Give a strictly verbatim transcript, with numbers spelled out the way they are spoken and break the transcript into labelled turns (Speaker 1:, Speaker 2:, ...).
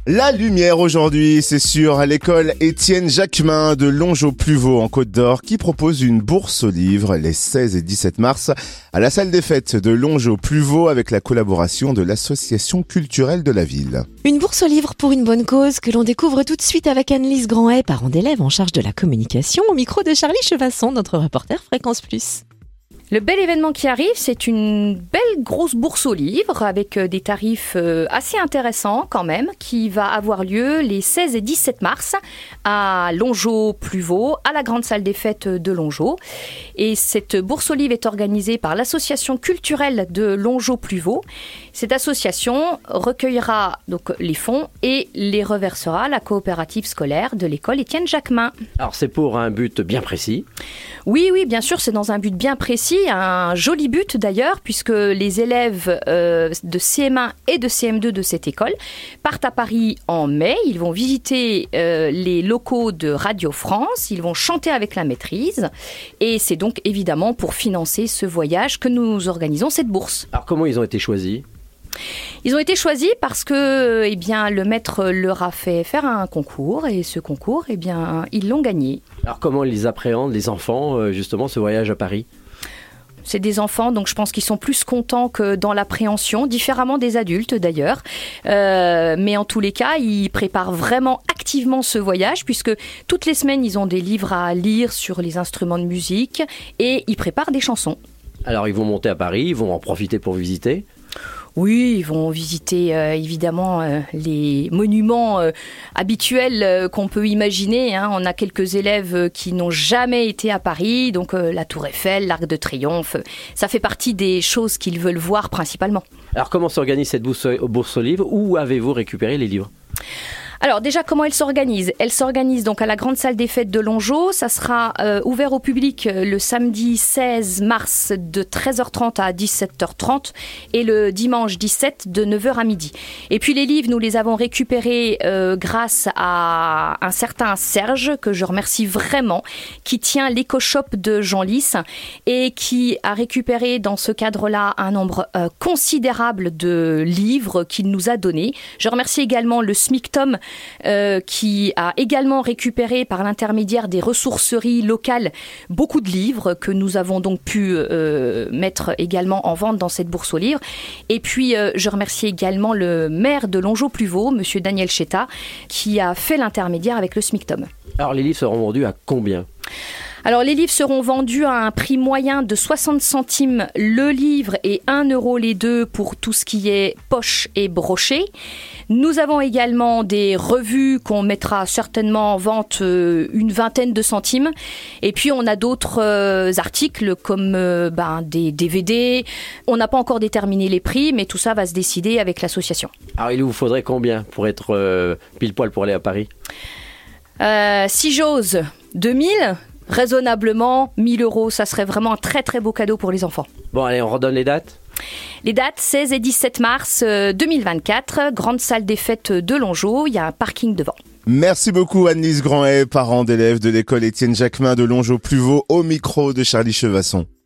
Speaker 1: La lumière aujourd'hui, c'est sur l'école Étienne Jacquemin de Longeau-Pluvaux en Côte d'Or qui propose une bourse aux livres les seize et dix-sept mars à la salle des fêtes de Longeau-Pluvaux avec la collaboration de l'association culturelle de la ville.
Speaker 2: Une bourse aux livres pour une bonne cause que l'on découvre tout de suite avec Annelise Grandet, parent d'élèves en charge de la communication, au micro de Charlie Chevasson, notre reporter Fréquence Plus.
Speaker 3: Le bel événement qui arrive, c'est une belle grosse bourse aux livres avec des tarifs assez intéressants quand même, qui va avoir lieu les seize et dix-sept mars à Longeau-Pluvaux, à la grande salle des fêtes de Longeau. Et cette bourse aux livres est organisée par l'association culturelle de Longeau-Pluvaux. Cette association recueillera donc les fonds et les reversera à la coopérative scolaire de l'école Étienne Jacquemin.
Speaker 4: Alors c'est pour un but bien précis.
Speaker 3: Oui, oui, bien sûr, c'est dans un but bien précis, un joli but d'ailleurs, puisque les élèves euh, de C M un et de C M deux de cette école partent à Paris en mai. Ils vont visiter euh, les locaux de Radio France, ils vont chanter avec la maîtrise, et c'est donc évidemment pour financer ce voyage que nous organisons cette bourse.
Speaker 4: Alors comment ils ont été choisis ?
Speaker 3: Ils ont été choisis parce que eh bien, le maître leur a fait faire un concours et ce concours, eh bien, ils l'ont gagné.
Speaker 4: Alors comment ils appréhendent, les enfants, justement, ce voyage à Paris ?
Speaker 3: C'est des enfants, donc je pense qu'ils sont plus contents que dans l'appréhension, différemment des adultes d'ailleurs. Euh, mais en tous les cas, ils préparent vraiment activement ce voyage puisque toutes les semaines, ils ont des livres à lire sur les instruments de musique et ils préparent des chansons.
Speaker 4: Alors ils vont monter à Paris, ils vont en profiter pour visiter ?
Speaker 3: Oui, ils vont visiter euh, évidemment euh, les monuments euh, habituels euh, qu'on peut imaginer. Hein. On a quelques élèves euh, qui n'ont jamais été à Paris, donc euh, la Tour Eiffel, l'Arc de Triomphe. Ça fait partie des choses qu'ils veulent voir principalement.
Speaker 4: Alors comment s'organise cette bourse, bourse aux livres ? Où avez-vous récupéré les livres ?
Speaker 3: Alors déjà, comment elle s'organise ? Elle s'organise donc à la grande salle des fêtes de Longeau. Ça sera euh, ouvert au public le samedi seize mars de treize heures trente à dix-sept heures trente et le dimanche dix-sept de neuf heures à midi. Et puis les livres, nous les avons récupérés euh, grâce à un certain Serge, que je remercie vraiment, qui tient l'éco-shop de Genlis et qui a récupéré dans ce cadre-là un nombre euh, considérable de livres qu'il nous a donnés. Je remercie également le SMICTOM, Euh, qui a également récupéré par l'intermédiaire des ressourceries locales beaucoup de livres que nous avons donc pu euh, mettre également en vente dans cette bourse aux livres. Et puis euh, je remercie également le maire de Longeau-Pluvaux, monsieur Daniel Cheta, qui a fait l'intermédiaire avec le SMICTOM.
Speaker 4: Alors les livres seront vendus à combien ?
Speaker 3: Alors les livres seront vendus à un prix moyen de soixante centimes le livre et un euro les deux pour tout ce qui est poche et brochet. Nous avons également des revues qu'on mettra certainement en vente euh, une vingtaine de centimes. Et puis on a d'autres euh, articles comme euh, ben, des D V D. On n'a pas encore déterminé les prix, mais tout ça va se décider avec l'association.
Speaker 4: Alors il vous faudrait combien pour être euh, pile poil pour aller à Paris ?
Speaker 3: euh, Si j'ose, deux mille. Raisonnablement, mille euros, ça serait vraiment un très très beau cadeau pour les enfants.
Speaker 4: Bon, allez, on redonne les dates ?
Speaker 3: Les dates, seize et dix-sept mars deux mille vingt-quatre, grande salle des fêtes de Longeau, il y a un parking devant.
Speaker 1: Merci beaucoup Annelise Grandet, parent d'élèves de l'école Étienne Jacquemin de Longeau-Pluvaux, au micro de Charlie Chevasson.